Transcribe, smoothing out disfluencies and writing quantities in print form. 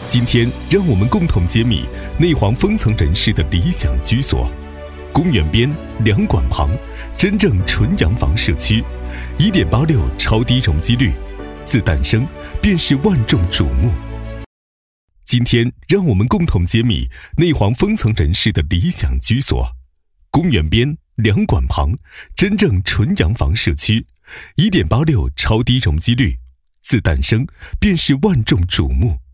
今天，让我们共同揭秘内黄封层人士的理想居所——公园边、两馆旁，真正纯洋房社区，1.86超低容积率，自诞生便是万众瞩目。今天，让我们共同揭秘内黄封层人士的理想居所——公园边、两馆旁，真正纯洋房社区，1.86超低容积率，自诞生便是万众瞩目。